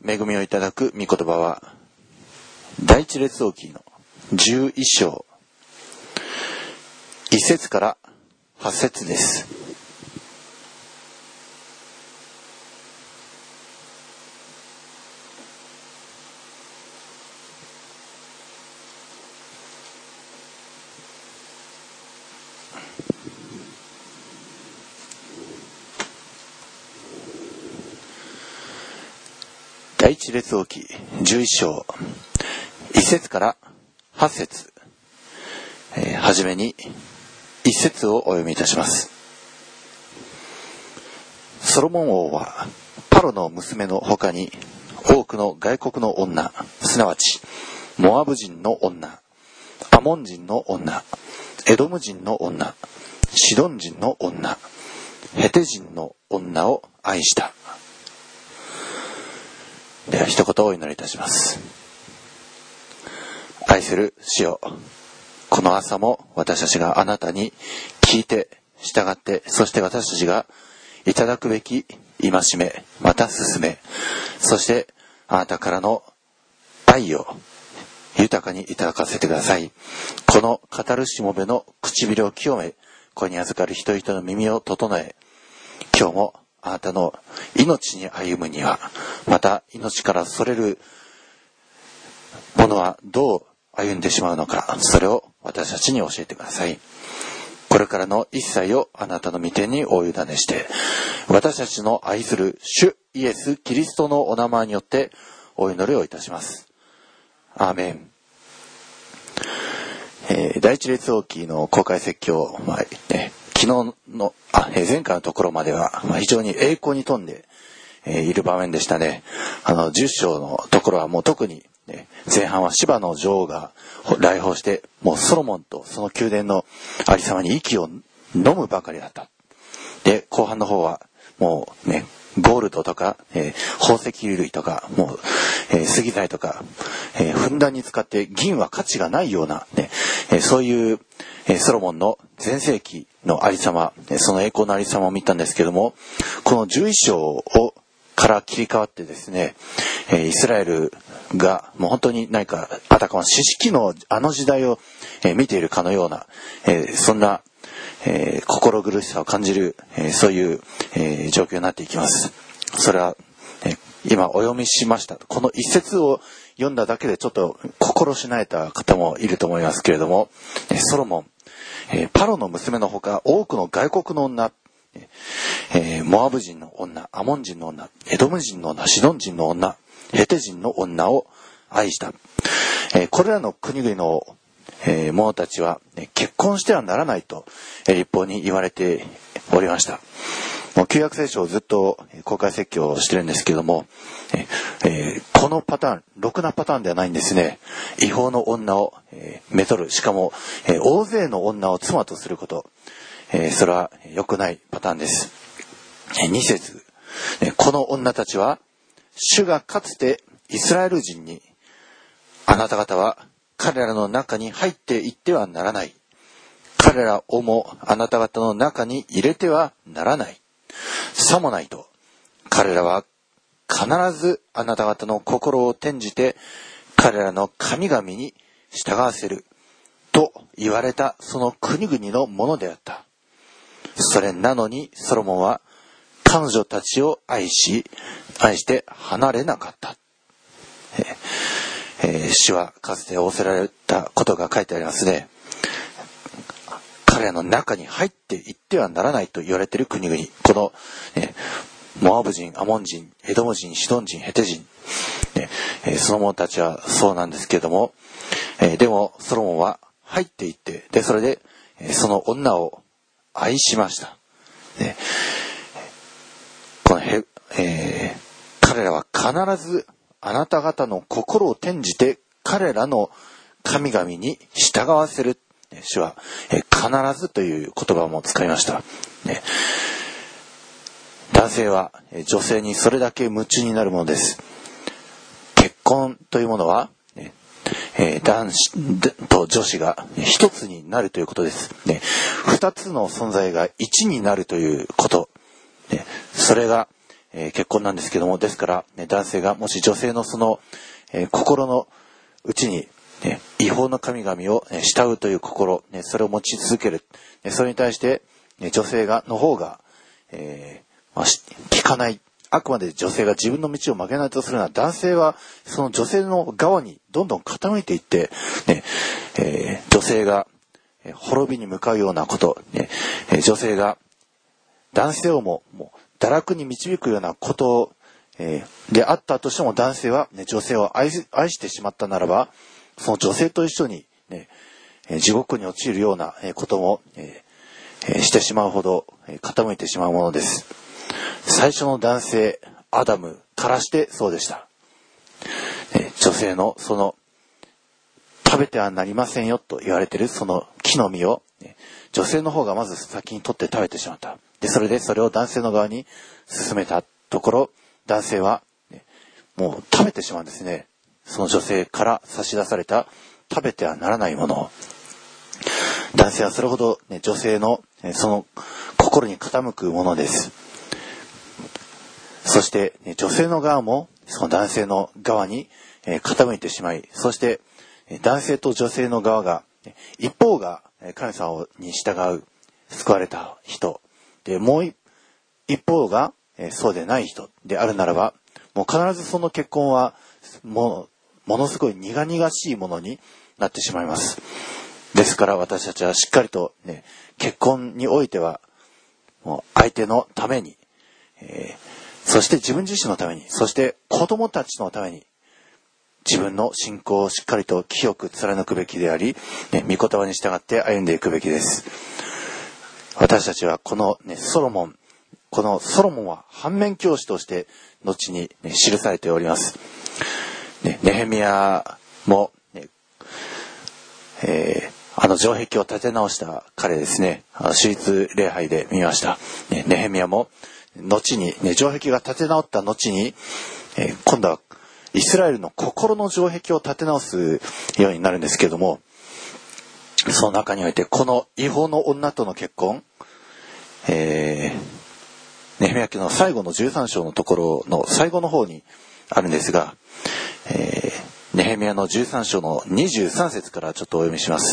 恵みをいただく御言葉は第一列王記の11章1節から8節です。第一列王記11章1節から8節、はじめに1節をお読みいたします。ソロモン王はパロの娘の他に多くの外国の女、すなわちモアブ人の女、アモン人の女、エドム人の女、シドン人の女、ヘテ人の女を愛した。では一言お祈りいたします。愛する主よ、この朝も私たちがあなたに聞いて従って、そして私たちがいただくべき戒め、また勧め、そしてあなたからの愛を豊かにいただかせてください。この語るしもべの唇を清め、声に預かる人々の耳を整え、今日もあなたの命に歩むには、また命からそれるものはどう歩んでしまうのか、それを私たちに教えてください。これからの一切をあなたの御手にお委ねして、私たちの愛する主イエス・キリストのお名前によってお祈りをいたします。アーメン。第一列王記の公開説教、昨日の前回のところまでは、非常に栄光に富んでいる場面でしたね。10章のところはもう特に、前半はシバの女王が来訪して、もうソロモンとその宮殿のありさまに息を飲むばかりだった。で、後半の方はもうね、ゴールドとか、宝石類とか、もう、杉材とか、ふんだんに使って銀は価値がないような、そういう、ソロモンの全盛期のありさま、その栄光のありさまを見たんですけども、この11章から切り替わってですね、イスラエルがもう本当に何かあたかも四式のあの時代を見ているかのような、そんな心苦しさを感じる、そういう状況になっていきます。それは、今お読みしましたこの一節を読んだだけでちょっと心しなえた方もいると思いますけれども、ソロモン、パロの娘のほか多くの外国の女、モアブ人の女、アモン人の女、エドム人の女、シドン人の女、ヘテ人の女を愛した。これらの国々の者たちは結婚してはならないと立法に言われておりました。もう旧約聖書をずっと公開説教をしてるんですけども、このパターン、ろくなパターンではないんですね。違法の女をめとる、しかも大勢の女を妻とすること、それは良くないパターンです。2節、この女たちは主がかつてイスラエル人に、あなた方は彼らの中に入っていってはならない。彼らをもあなた方の中に入れてはならない。さもないと、彼らは必ずあなた方の心を転じて彼らの神々に従わせると言われたその国々のものであった。それなのにソロモンは彼女たちを愛して離れなかった。主はかつて仰せられたことが書いてありますね。彼らの中に入っていってはならないと言われている国々、この、モアブ人、アモン人、エドム人、シドン人、ヘテ人、その者たちはそうなんですけれども、でもソロモンは入っていって、でそれでその女を愛しました。この彼らは必ずあなた方の心を転じて彼らの神々に従わせる。主は必ずという言葉も使いました。男性は女性にそれだけ夢中になるものです。結婚というものは男子と女子が一つになるということです。二つの存在が一になるということ。それが結婚なんですけども、ですから、男性がもし女性のその、心の内に、違法の神々を慕うという心、それを持ち続ける。それに対して、女性の方が、聞かない。あくまで女性が自分の道を曲げないとするなら、男性はその女性の側にどんどん傾いていって、女性が滅びに向かうようなこと、女性が男性をもう堕落に導くようなことであったとしても、男性は、女性を愛してしまったならば、その女性と一緒に、地獄に陥るようなことも、してしまうほど傾いてしまうものです。最初の男性アダムからしてそうでした。女性のその食べてはなりませんよと言われているその木の実を、女性の方がまず先に取って食べてしまった。で、それを男性の側に進めたところ、男性は、もう食べてしまうんですね。その女性から差し出された食べてはならないものを。男性はそれほど、女性のその心に傾くものです。そして、女性の側もその男性の側に傾いてしまい、そして男性と女性の側が、一方が神様に従う救われた人で、もう一方がそうでない人であるならば、もう必ずその結婚はものすごい苦々しいものになってしまいます。ですから私たちはしっかりと、結婚においてはもう相手のために、そして自分自身のために、そして子供たちのために、自分の信仰をしっかりと清く貫くべきであり、御言葉に従って歩んでいくべきです。私たちはこの、ソロモンは反面教師として後に、記されております。ネヘミヤも、城壁を建て直した彼ですね。私立礼拝で見ました。ネヘミヤも後に、城壁が建て直った後に、今度はイスラエルの心の城壁を建て直すようになるんですけれども、その中においてこの違法の女との結婚、ネヘミヤ記の最後の13章のところの最後の方にあるんですが、ネヘミヤの13章の23節からちょっとお読みします。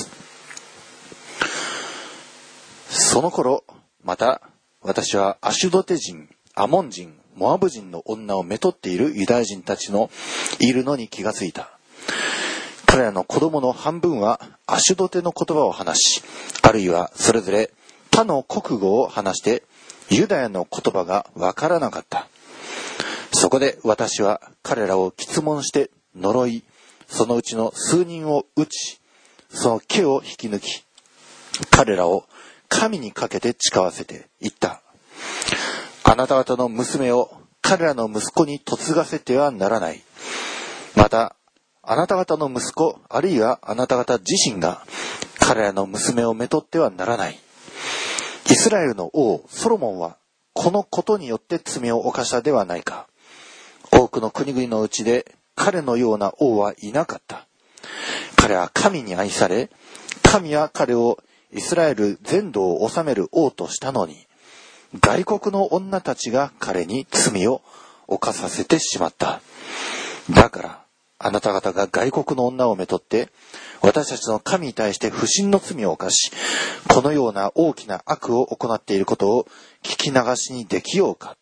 その頃、また私はアシュドテ人、アモン人、モアブ人の女をめとっているユダヤ人たちのいるのに気がついた。彼らの子供の半分はアシュドテの言葉を話し、あるいはそれぞれ他の国語を話してユダヤの言葉がわからなかった。そこで私は彼らを詰問して呪い、そのうちの数人を打ち、その毛を引き抜き、彼らを神にかけて誓わせて言った。あなた方の娘を彼らの息子に嫁がせてはならない。また、あなた方の息子、あるいはあなた方自身が彼らの娘をめとってはならない。イスラエルの王ソロモンはこのことによって罪を犯したではないか。多くの国々のうちで彼のような王はいなかった。彼は神に愛され、神は彼をイスラエル全土を治める王としたのに、外国の女たちが彼に罪を犯させてしまった。だから、あなた方が外国の女をめとって、私たちの神に対して不信の罪を犯し、このような大きな悪を行っていることを聞き流しにできようか。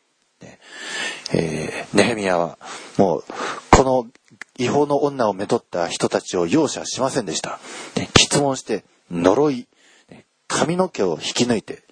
ネヘミヤはもうこの違法の女をめとった人たちを容赦しませんでした。詰問して呪い、髪の毛を引き抜いて、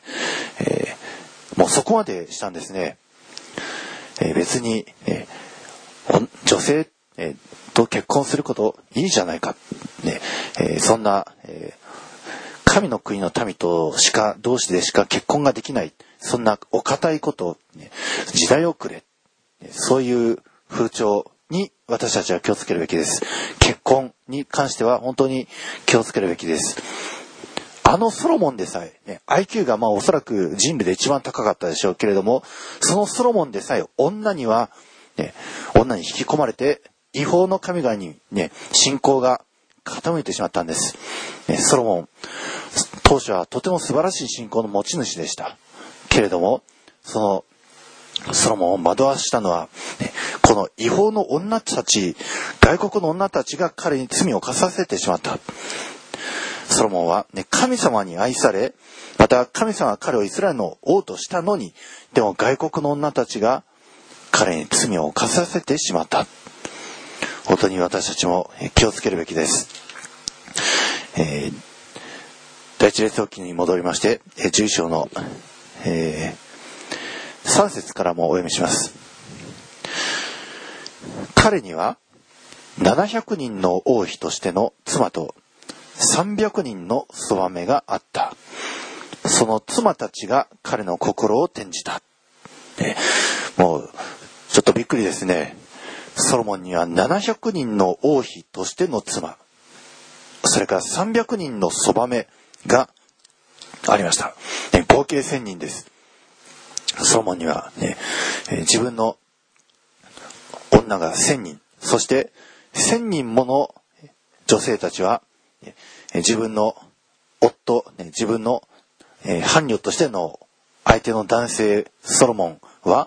もうそこまでしたんですね。別に、女性、と結婚することいいじゃないか、そんな、神の国の民と同士でしか結婚ができない、そんなお堅いこと、時代遅れ、そういう風潮に私たちは気をつけるべきです。結婚に関しては本当に気をつけるべきです。ソロモンでさえ、IQ がおそらく人類で一番高かったでしょうけれども、そのソロモンでさえ女に引き込まれて違法の神々に信仰が傾いてしまったんです。ソロモン、当初はとても素晴らしい信仰の持ち主でした。けれども、そのソロモンを惑わしたのは、この違法の女たち、外国の女たちが彼に罪を犯させてしまった。ソロモンは、神様に愛され、また神様は彼をイスラエルの王としたのに、でも外国の女たちが彼に罪を犯させてしまった。本当に私たちも気をつけるべきです。第一列王記に戻りまして、11章の、3節からもお読みします。彼には700人の王妃としての妻と300人のそばめがあった。その妻たちが彼の心を転じた。もうちょっとびっくりですね。ソロモンには700人の王妃としての妻、それから300人のそばめがありました。合計1000人です。ソロモンには、自分の女が1000人、そして1000人もの女性たちは、自分の夫、自分の伴侶としての相手の男性ソロモンは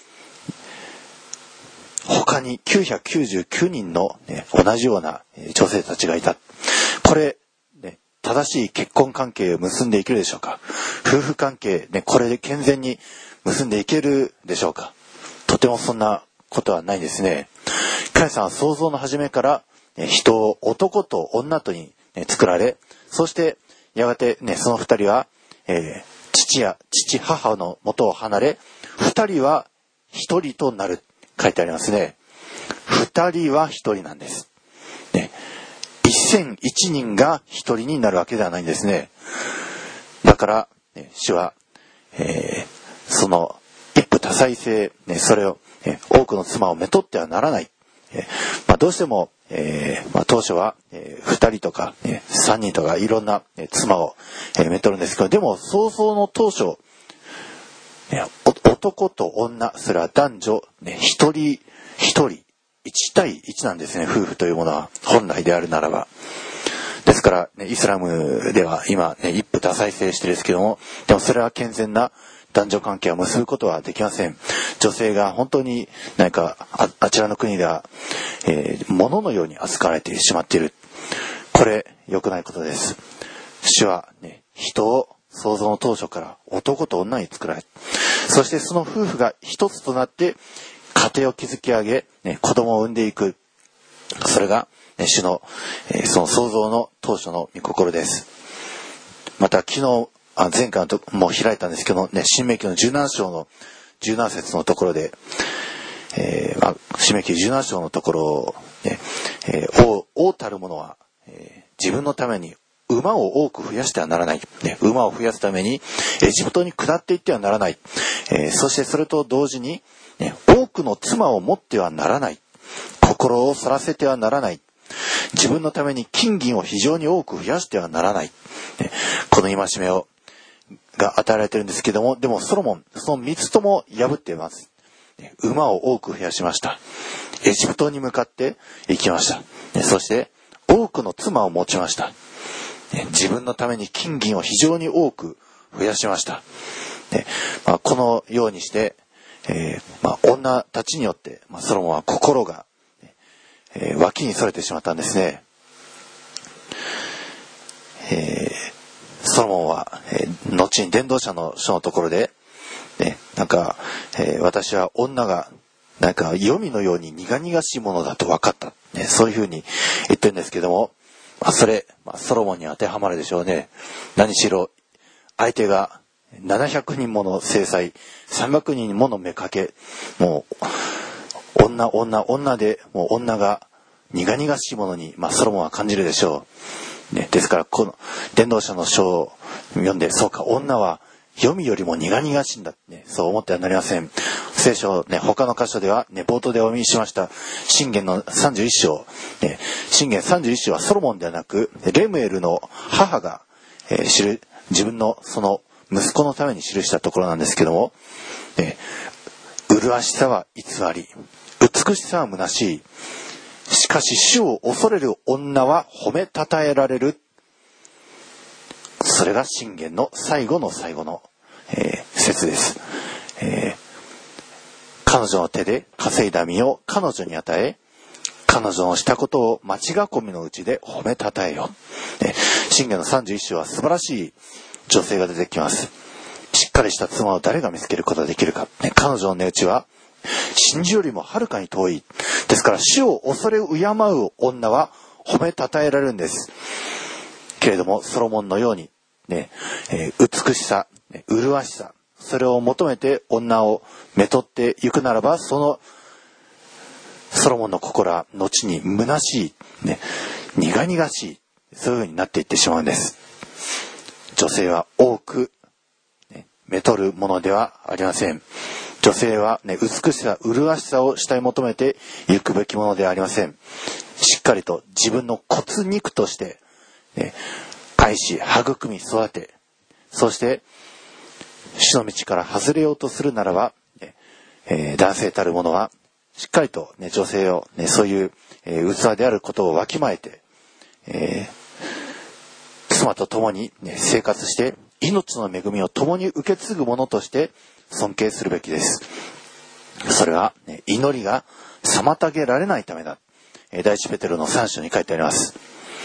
他に999人の、同じような女性たちがいた。これ、正しい結婚関係を結んでいけるでしょうか。夫婦関係、これで健全に結んでいけるでしょうか。とてもそんなことはないですね。神様は創造の初めから人を男と女とに作られ、そしてやがてその二人は父母の元を離れ、二人は一人となる。書いてありますね。二人は一人なんです。1001人が一人になるわけではないんですね。だから、主は、その一夫多妻制、それを、多くの妻をめとってはならない。どうしても、当初は、2人とか、3人とかいろんな、妻を、めとるんですけど、でも創造の当初、男と女、それは男女、一人一人1対1なんですね。夫婦というものは本来であるならば。ですから、イスラムでは今、一夫多妻制してですけども、でもそれは健全な男女関係を結ぶことはできません。女性が本当に何か あちらの国では、物のように扱われてしまっている。これ良くないことです。主は、人を創造の当初から男と女に作られ、そしてその夫婦が一つとなって家庭を築き上げ、子供を産んでいく。それが、主の、その創造の当初の御心です。また昨日前回のとも開いたんですけど、新明記の17章の17節のところで、新明記17章のところを、王たる者は、自分のために馬を多く増やしてはならない。馬を増やすためにエジプトに下っていってはならない。そしてそれと同時に、多くの妻を持ってはならない。心をそらせてはならない。自分のために金銀を非常に多く増やしてはならない。この戒めが与えられているんですけども、でもソロモン、その3つとも破っています。馬を多く増やしました。エジプトに向かって行きました。そして多くの妻を持ちました。自分のために金銀を非常に多く増やしました。このようにして、女たちによって、ソロモンは心が、脇にそれてしまったんですね。ソロモンは、後に伝道者の書のところで、私は女が黄泉のように苦々しいものだと分かった、そういうふうに言ってるんですけども、それ、ソロモンに当てはまるでしょうね。何しろ相手が700人もの制裁、300人もの目かけ、もう女で、もう女が苦々しいものに、ソロモンは感じるでしょう。ですからこの伝道者の書を読んで、そうか、女は黄泉よりも苦々しいんだ、そう思ってはなりません。聖書、他の箇所では、冒頭でお見せしました箴言の31章、箴言31章はソロモンではなくレムエルの母が、自分のその息子のために記したところなんですけども、麗しさは偽り、美しさは虚しい。しかし主を恐れる女は褒めたたえられる。それが箴言の最後の最後の、節です。 彼女の手で稼いだ身を彼女に与え、彼女のしたことを町囲みのうちで褒めたたえよ。箴言の31章は素晴らしい女性が出てきます。しっかりした妻を誰が見つけることができるか。彼女の値打ちは真珠よりもはるかに遠い。ですから主を恐れ敬う女は褒めたたえられるんです。けれどもソロモンのように、美しさ、麗しさ、それを求めて女をめとっていくならば、そのソロモンの心は後に虚しい、苦々しい、そういう風になっていってしまうんです。女性は多く、めとるものではありません。女性は、美しさ、麗しさを主体求めていくべきものではありません。しっかりと自分の骨肉として、愛し育み育て、そして主の道から外れようとするならば、男性たる者はしっかりと、女性を、そういう、器であることをわきまえて、妻と共に、生活して命の恵みを共に受け継ぐ者として尊敬するべきです。それは、祈りが妨げられないためだ。第一ペテロの3章に書いてあります。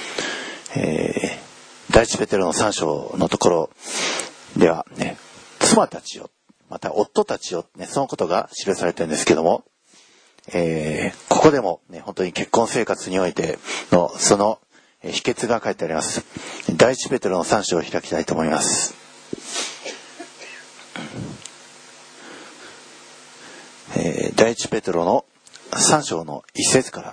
第一ペテロの3章のところでは、妻たちよ、また夫たちよ、そのことが記されているんですけども、ここでも、本当に結婚生活においてのその秘訣が書いてあります。第一ペテロの3章を開きたいと思います。第一ペテロの3章の1節から。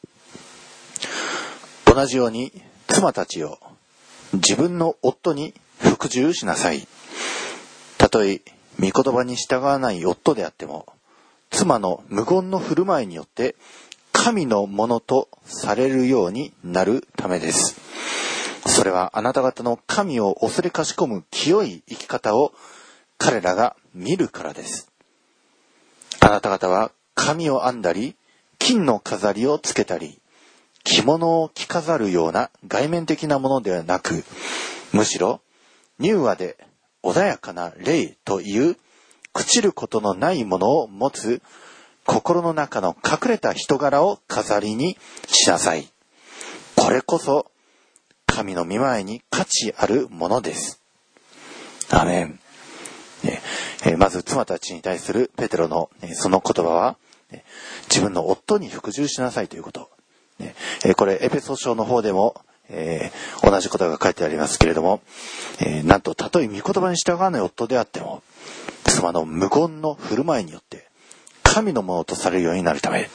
同じように妻たちよ、自分の夫に服従しなさい。たとえ御言葉に従わない夫であっても、妻の無言の振る舞いによって神のものとされるようになるためです。それはあなた方の神を恐れかしこむ清い生き方を彼らが見るからです。あなた方は髪を編んだり、金の飾りをつけたり、着物を着飾るような外面的なものではなく、むしろ柔和で穏やかな霊という朽ちることのないものを持つ心の中の隠れた人柄を飾りにしなさい。これこそ神の御前に価値あるものです。アーメン。まず妻たちに対するペテロのその言葉は、自分の夫に服従しなさいということ。これエペソ書の方でも、同じことが書いてありますけれども、なんとたとえ御言葉に従わない夫であっても、妻の無言の振る舞いによって神のものとされるようになるため、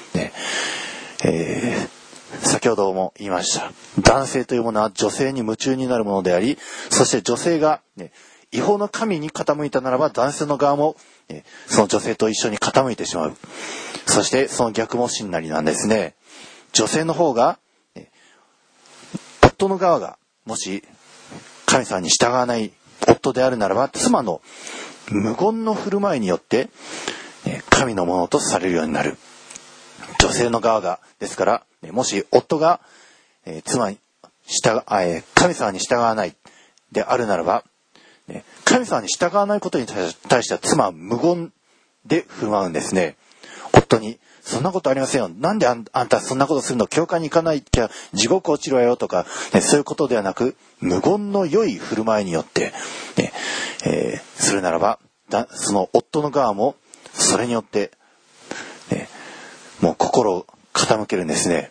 先ほども言いました。男性というものは女性に夢中になるものであり、そして女性が、違法の神に傾いたならば、男性の側も、その女性と一緒に傾いてしまう。そしてその逆も真なりなんですね。女性の方が、夫の側がもし神様に従わない夫であるならば、妻の無言の振る舞いによって神のものとされるようになる。女性の側がですから、もし夫が神様に従わないであるならば、神様に従わないことに対しては妻は無言で振る舞うんですね。夫にそんなことありませんよ。なんであんたそんなことするの？教会に行かないきゃ地獄落ちるわよとか、そういうことではなく、無言の良い振る舞いによって、するならば、その夫の側もそれによって、もう心を傾けるんですね。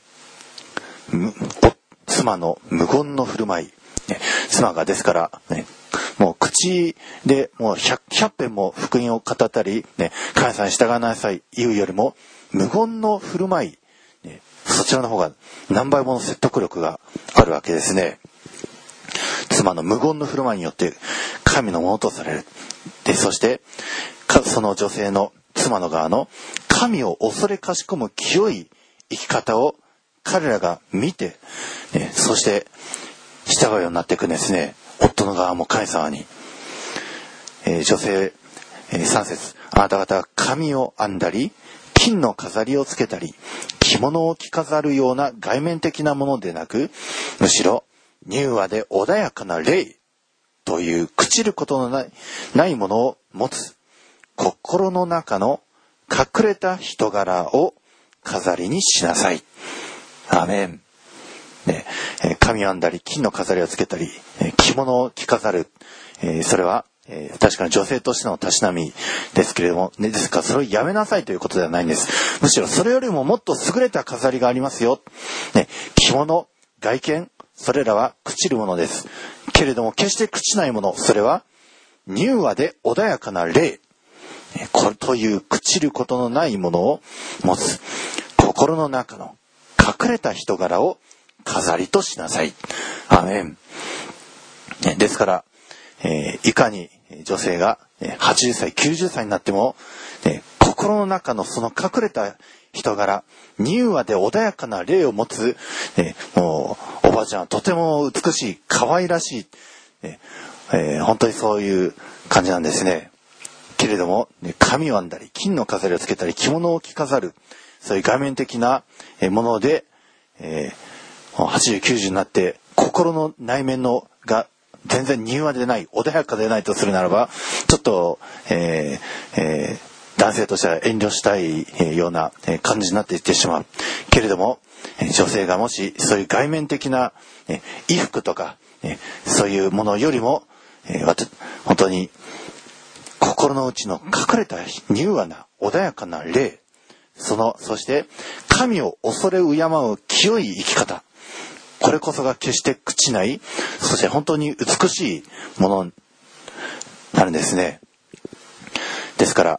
妻の無言の振る舞い、妻がですから、もう口でもう100遍も福音を語ったり、神様に従わなさい言うよりも、無言の振る舞い、そちらの方が何倍もの説得力があるわけですね。妻の無言の振る舞いによって神のものとされる。で、そしてその女性の妻の側の神を恐れかしこむ清い生き方を彼らが見て、そして従うようになっていくんですね。夫の側も神様に。女性、3節、あなた方は髪を編んだり、金の飾りをつけたり、着物を着飾るような外面的なものでなく、むしろ柔和で穏やかな霊という朽ちることのないものを持つ心の中の隠れた人柄を飾りにしなさい。アーメン。ね、髪を編んだり金の飾りをつけたり着物を着飾る、それは、確かに女性としてのたしなみですけれども、ね、ですからそれをやめなさいということではないんです。むしろそれよりももっと優れた飾りがありますよ。ね、着物、外見、それらは朽ちるものです。けれども決して朽ちないもの、それは柔和で穏やかな霊、これという朽ちることのないものを持つ心の中の隠れた人柄を飾りとしなさい。アーメン。ですから、いかに女性が80歳90歳になっても、心の中のその隠れた人柄、柔和で穏やかな霊を持つ、もうおばあちゃんはとても美しい可愛らしい、本当にそういう感じなんですね。けれども、髪を編んだり金の飾りをつけたり着物を着飾る、そういう外面的なもので、80、90になって心の内面のが全然柔和でない、穏やかでないとするならば、ちょっと、男性としては遠慮したいような感じになっていってしまう。けれども、女性がもしそういう外面的な衣服とかそういうものよりも、本当に心の内の隠れた柔和な穏やかな霊、そして神を恐れ敬う清い生き方、これこそが決して朽ちない、そして本当に美しいものになるんですね。ですから、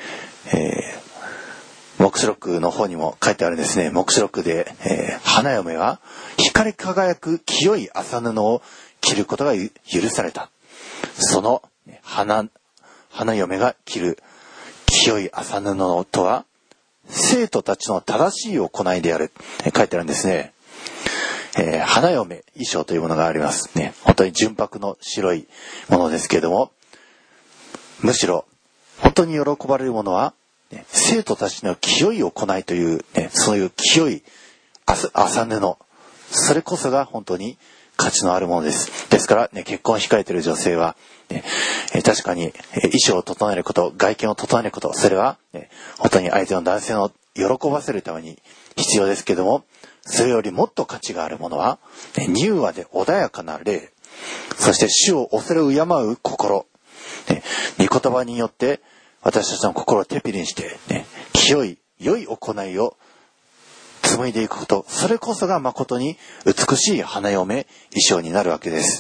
黙示録の方にも書いてあるんですね。黙示録で、花嫁は光り輝く清い麻布を着ることが許された。その花嫁が着る清い麻布とは生徒たちの正しい行いである、書いてあるんですね。花嫁衣装というものがありますね。本当に純白の白いものですけれども、むしろ本当に喜ばれるものは、生徒たちの清い行いという、そういう清い麻布、それこそが本当に価値のあるものです。ですから、結婚を控えている女性は、確かに衣装を整えること、外見を整えること、それは、本当に相手の男性を喜ばせるために必要ですけれども、それよりもっと価値があるものは、柔和で穏やかな霊、そして主を恐れ敬う心、御言葉によって私たちの心をテピリにして、清い良い行いを紡いでいくこと、それこそが誠に美しい花嫁衣装になるわけです。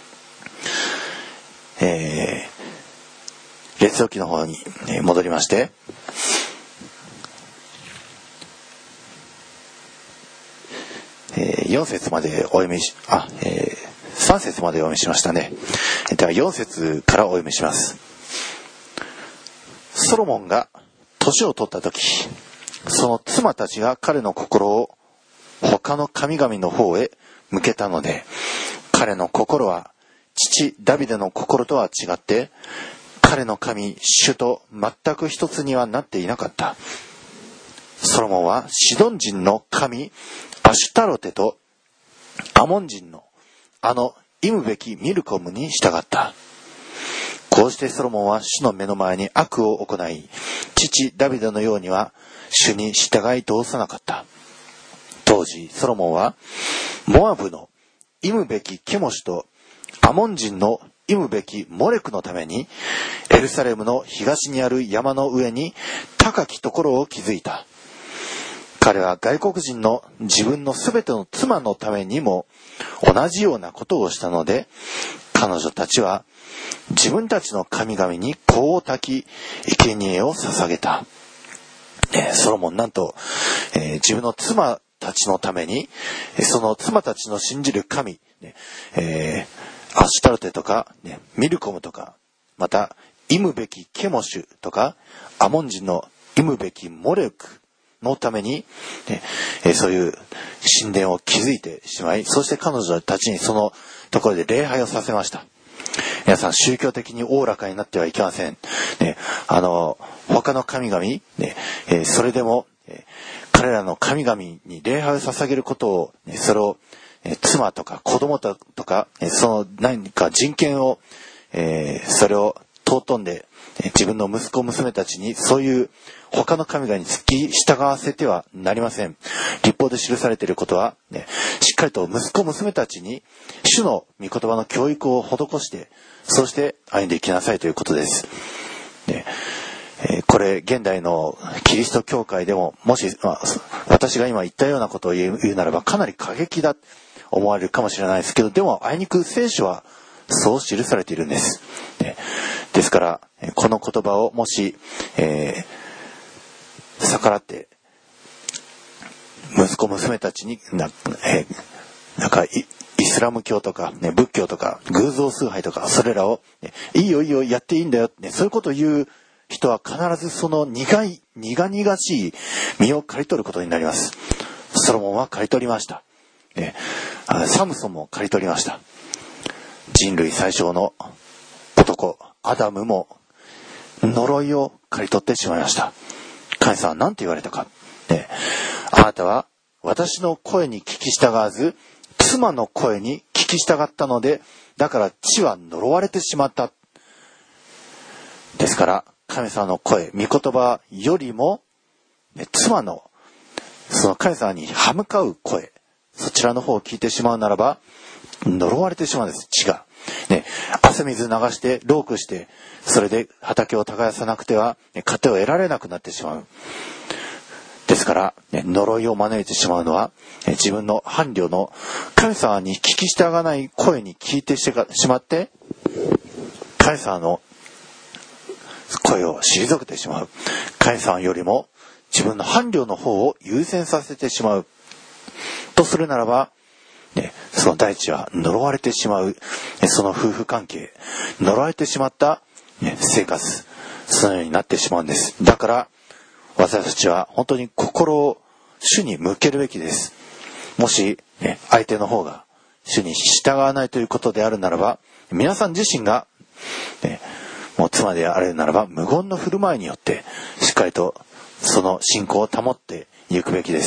列王記の方に戻りまして、4節までお読みし、3節までお読みしましたね。では4節からお読みします。ソロモンが年を取った時、その妻たちが彼の心を他の神々の方へ向けたので、彼の心は父ダビデの心とは違って、彼の神主と全く一つにはなっていなかった。ソロモンはシドン人の神アシュタロテとアモン人の忌むべきミルコムに従った。こうしてソロモンは主の目の前に悪を行い、父ダビデのようには主に従い通さなかった。当時ソロモンはモアブの忌むべきケモシュとアモン人の忌むべきモレクのためにエルサレムの東にある山の上に高きところを築いた。彼は外国人の自分のすべての妻のためにも同じようなことをしたので、彼女たちは自分たちの神々に香を焚き生贄を捧げた。ソロモンなんと、自分の妻たちのためにその妻たちの信じる神、アシュタルテとか、ミルコムとか、また忌むべきケモシュとかアモン人の忌むべきモレクのために、そういう神殿を築いてしまい、そして彼女たちにそのところで礼拝をさせました。皆さん、宗教的におおらかになってはいけません。他の神々、それでも、彼らの神々に礼拝を捧げることを、それを、妻とか子供とか、その何か人権を、それを尊んで、自分の息子娘たちにそういう他の神々に付き従わせてはなりません。律法で記されていることは、しっかりと息子娘たちに主の御言葉の教育を施して、そして歩んでいきなさいということです。これ現代のキリスト教会でも、もし、私が今言ったようなことを言うならばかなり過激だと思われるかもしれないですけど、でもあいにく聖書はそう記されているんです。ですからこの言葉をもし、逆らって息子娘たちになんかイスラム教とか、仏教とか偶像崇拝とかそれらを、いいよいいよやっていいんだよ、そういうことを言う人は必ずその苦々しい身を刈り取ることになります。ソロモンは刈り取りました。サムソンも刈り取りました。人類最小の男アダムも呪いを刈り取ってしまいました。神様は何て言われたか、あなたは私の声に聞き従わず妻の声に聞き従ったので、だから地は呪われてしまった。ですから神様の声、御言葉よりも、妻のその神様に歯向かう声、そちらの方を聞いてしまうならば呪われてしまうんです。地が、汗水流して労苦して、それで畑を耕さなくては糧を得られなくなってしまう。ですから、呪いを招いてしまうのは自分の伴侶の神様に聞き従わない声に聞いてしまって、神様の声を退けてしまう。神様よりも自分の伴侶の方を優先させてしまうとするならば、その大地は呪われてしまう。その夫婦関係、呪われてしまった、生活、そのようになってしまうんです。だから私たちは本当に心を主に向けるべきです。もし、相手の方が主に従わないということであるならば、皆さん自身が、もう妻であるならば無言の振る舞いによってしっかりとその信仰を保っていくべきです。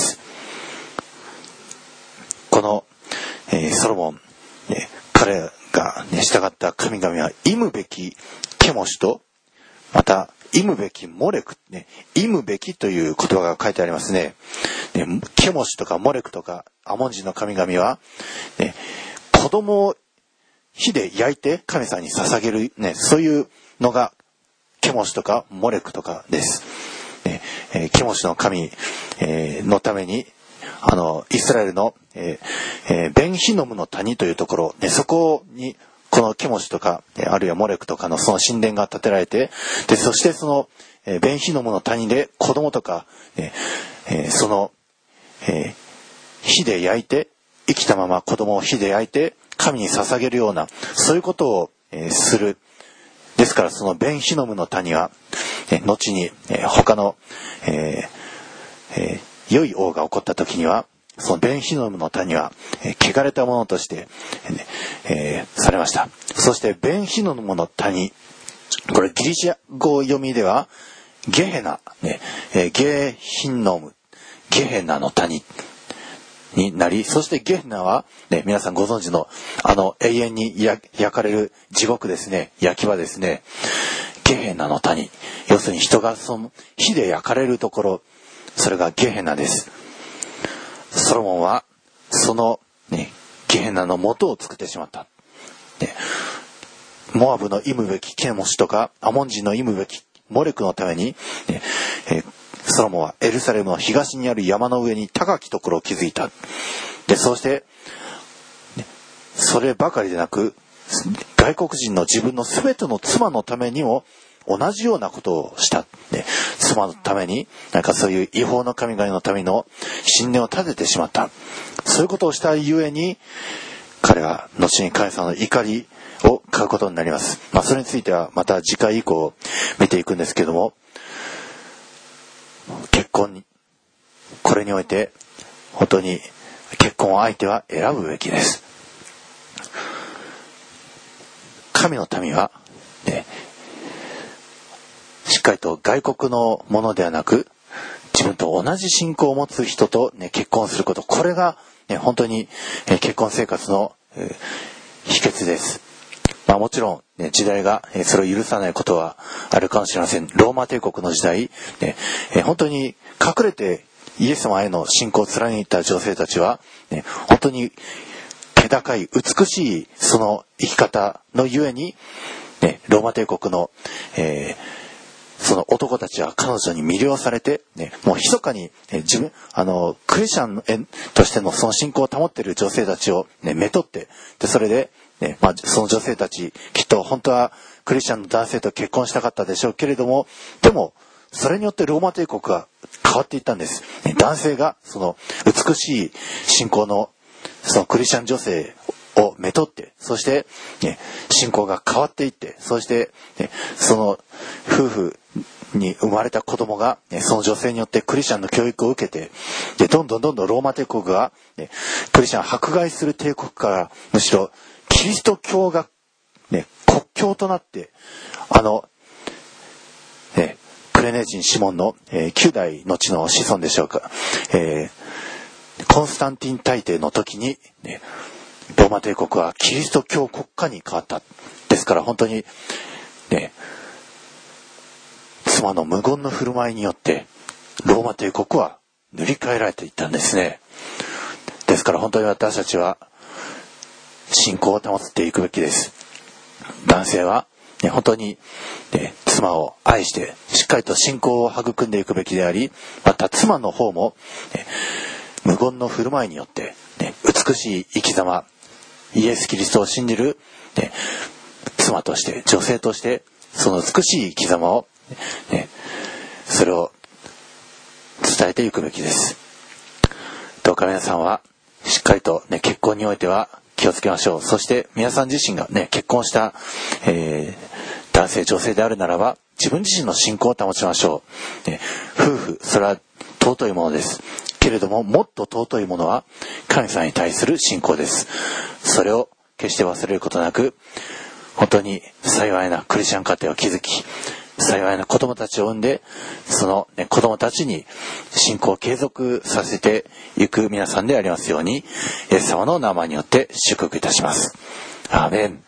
この、ソロモン、彼が、従った神々は忌むべきケモシと、また忌むべきモレク、忌むべきという言葉が書いてありますね。ケモシとかモレクとかアモン人の神々は、子供を火で焼いて神様に捧げる、そういうのがケモシとかモレクとかです。ケモシの神、のためにイスラエルの、ベンヒノムの谷というところ、そこにこのケモシとかあるいはモレクとかのその神殿が建てられて、でそしてその、ベンヒノムの谷で子供とか、その、火で焼いて生きたまま子供を火で焼いて神に捧げるようなそういうことを、する。ですからそのベンヒノムの谷は、後に、他の、良い王が起こった時にはそのベンヒノムの谷は、汚れたものとして、されました。そしてベンヒノムの谷、これギリシャ語読みではゲヘナ、ゲヒノム、ゲヘナの谷になり、そしてゲヘナは、皆さんご存知の永遠に焼かれる地獄ですね、焼き場ですね。ゲヘナの谷、要するに人がその火で焼かれるところ、それがゲヘナです。ソロモンはその、ゲヘナの元を作ってしまった。モアブの忌むべきケモシとかアモン人の忌むべきモレクのために、ソロモンはエルサレムの東にある山の上に高きところを築いた。でそうして、そればかりでなく外国人の自分の全ての妻のためにも同じようなことをした。妻のためにそういう違法の神々のための神殿を建ててしまった。そういうことをしたゆえに彼は後に神様の怒りを買うことになります。それについてはまた次回以降見ていくんですけども、結婚にこれにおいて本当に結婚相手は選ぶべきです。神の民は、しっかりと外国のものではなく自分と同じ信仰を持つ人と、結婚すること、これが、本当に、結婚生活の、秘訣です。 もちろん、時代がそれを許さないことはあるかもしれません。ローマ帝国の時代、本当に隠れてイエス様への信仰を貫いた女性たちは、本当に気高い美しいその生き方のゆえに、ローマ帝国の、その男たちは彼女に魅了されて、もう密かに、自分クリスチャンとしてのその信仰を保っている女性たちを、めとって、でそれで、その女性たちきっと本当はクリスチャンの男性と結婚したかったでしょうけれども、でもそれによってローマ帝国が変わっていったんです。男性がその美しい信仰のそのクリスチャン女性をめとって、そして、信仰が変わっていって、そして、その夫婦に生まれた子供が、その女性によってクリスチャンの教育を受けて、でどんどんローマ帝国が、クリスチャンを迫害する帝国からむしろキリスト教が、国教となって、クレネ人シモンの、9代の地の子孫でしょうか、コンスタンティン大帝の時に、ローマ帝国はキリスト教国家に変わった。ですから本当に、妻の無言の振る舞いによってローマ帝国は塗り替えられていったんですね。ですから本当に私たちは信仰を保っていくべきです。男性は、本当に、妻を愛してしっかりと信仰を育んでいくべきであり、また妻の方も、無言の振る舞いによって、美しい生き様、イエス・キリストを信じる、妻として女性としてその美しい生き様を、それを伝えていくべきです。どうか皆さんはしっかりと、結婚においては気をつけましょう。そして皆さん自身が、結婚した、男性女性であるならば自分自身の信仰を保ちましょう。夫婦、それは尊いものですけれども、もっと尊いものは神様に対する信仰です。それを決して忘れることなく、本当に幸いなクリスチャン家庭を築き、幸いな子供たちを産んで、その、子供たちに信仰を継続させていく皆さんでありますように、イエス様の名前によって祝福いたします。アーメン。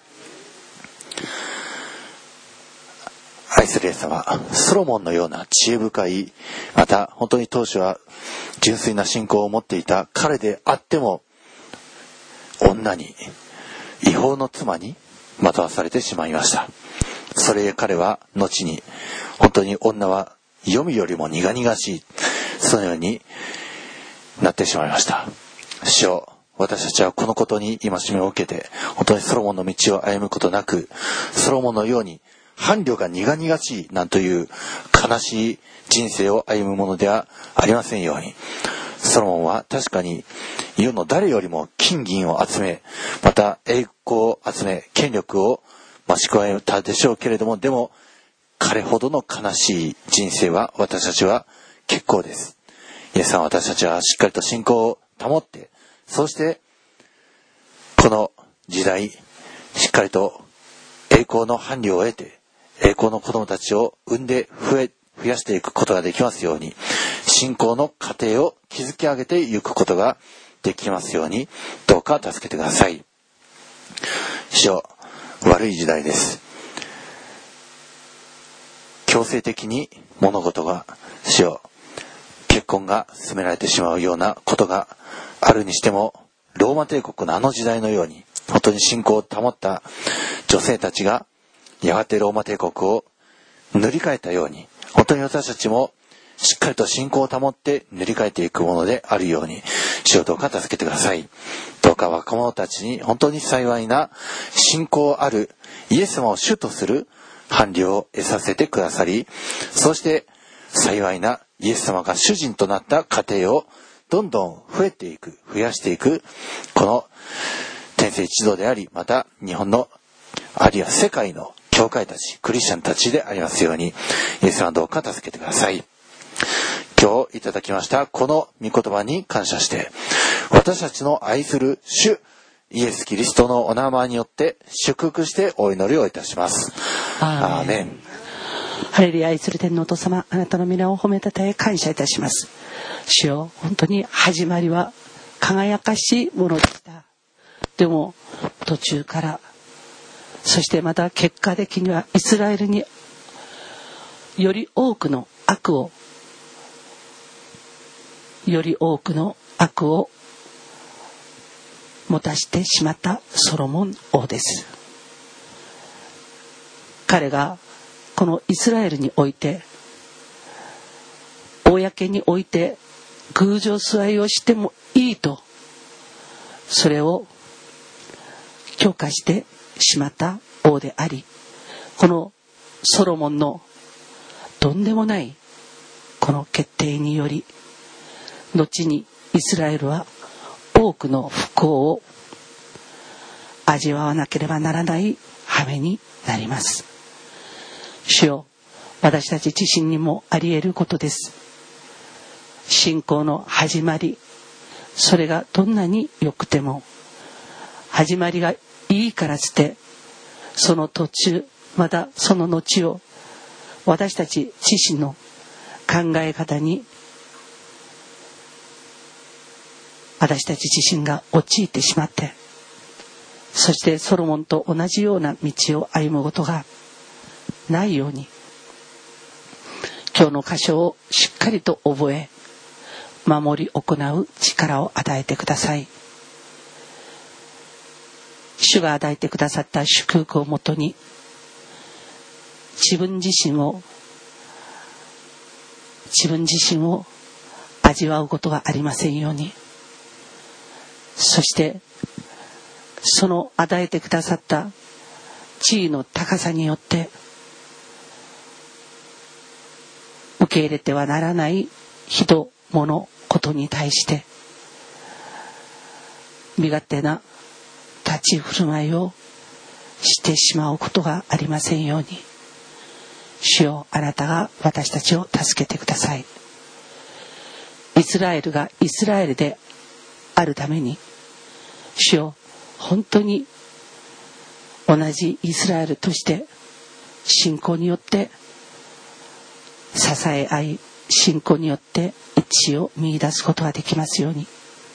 愛するイエス様、ソロモンのような知恵深い、また本当に当初は純粋な信仰を持っていた彼であっても、女に、違法の妻に惑わされてしまいました。それで彼は後に、本当に女は黄泉よりも苦々しい、そのようになってしまいました。主よ、私たちはこのことに戒めを受けて、本当にソロモンの道を歩むことなく、ソロモンのように伴侶が苦々しいなんという悲しい人生を歩むものではありませんように。ソロモンは確かに世の誰よりも金銀を集め、また栄光を集め、権力を増し加えたでしょうけれども、でも彼ほどの悲しい人生は私たちは結構です。イエスさん、私たちはしっかりと信仰を保って、そしてこの時代しっかりと栄光の伴侶を得て、栄光の子供たちを産んで増やしていくことができますように、信仰の過程を築き上げていくことができますように、どうか助けてください。主よ、悪い時代です。強制的に物事が、主よ、結婚が進められてしまうようなことがあるにしても、ローマ帝国のあの時代のように、本当に信仰を保った女性たちがやがてローマ帝国を塗り替えたように、本当に私たちもしっかりと信仰を保って塗り替えていくものであるように、主をどうか助けてください。どうか若者たちに本当に幸いな信仰あるイエス様を主とする伴侶を得させてくださり、そして幸いなイエス様が主人となった家庭をどんどん増やしていく、この天聖一同であり、また日本のあるいは世界の教会たち、クリスチャンたちでありますように、イエス様どうか助けてください。今日いただきましたこの御言葉に感謝して、私たちの愛する主イエス・キリストのお名前によって祝福してお祈りをいたします。アーメン。 ハレルヤ。愛する天のお父様、あなたの皆を褒めたたえ感謝いたします。主よ、本当に始まりは輝かしいものでした。でも途中からそしてまた結果的にはイスラエルにより多くの悪をもたしてしまったソロモン王です。彼がこのイスラエルにおいて、公において偶像崇拝をしてもいいと、それを許可してしまった王であり、このソロモンのとんでもないこの決定により、後にイスラエルは多くの不幸を味わわなければならない羽目になります。主よ、私たち自身にもあり得ることです。信仰の始まり、それがどんなに良くても、始まりがいいからして、その途中、またその後を私たち自身の考え方に私たち自身が陥ってしまって、そしてソロモンと同じような道を歩むことがないように、今日の箇所をしっかりと覚え、守り行う力を与えてください。主が与えてくださった祝福をもとに、自分自身を味わうことがありませんように、そしてその与えてくださった地位の高さによって受け入れてはならない人物ことに対して身勝手な立ち振る舞いをしてしまうことがありませんように、主よ、あなたが私たちを助けてください。イスラエルがイスラエルであるために、主よ、本当に同じイスラエルとして信仰によって支え合い、信仰によって一致を見出すことができますように、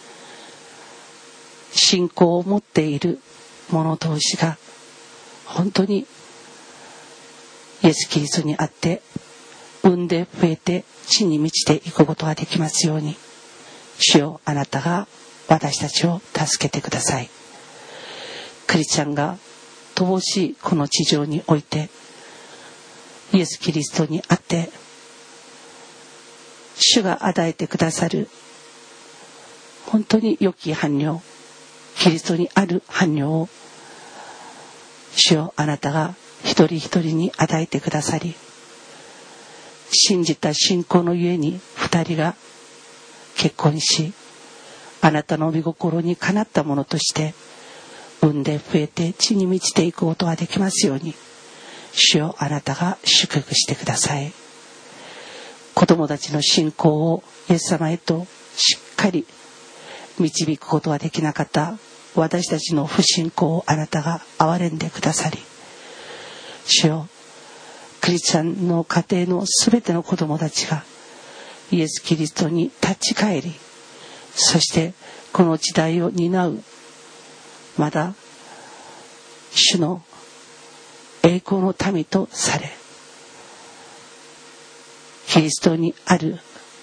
信仰を持っている者同士が本当にイエス・キリストにあって産んで増えて地に満ちていくことができますように、主よ、あなたが私たちを助けてください。クリスチャンが乏しいこの地上においてイエス・キリストにあって主が与えてくださる本当に良き伴侶、キリストにある伴侶を主よ、あなたが一人一人に与えてくださり、信じた信仰のゆえに二人が結婚し、あなたの御心にかなったものとして産んで増えて地に満ちていくことができますように、主よ、あなたが祝福してください。子供たちの信仰をイエス様へとしっかり導くことができなかった私たちの不信仰をあなたが憐れんでくださり、主よ、クリスチャンの家庭のすべての子供たちがイエス・キリストに立ち返り、そしてこの時代を担う、まだ主の栄光の民とされ、キリストにある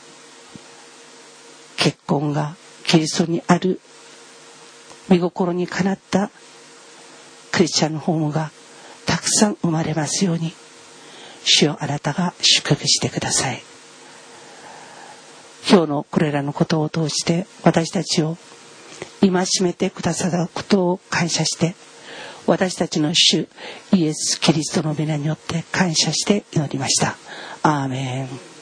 結婚が、キリストにある御心にかなったクリスチャンのホームがたくさん生まれますように、主よ、あなたが祝福してください。今日のこれらのことを通して私たちを戒めてくださったことを感謝して、私たちの主イエス・キリストの皆によって感謝して祈りました。アーメン。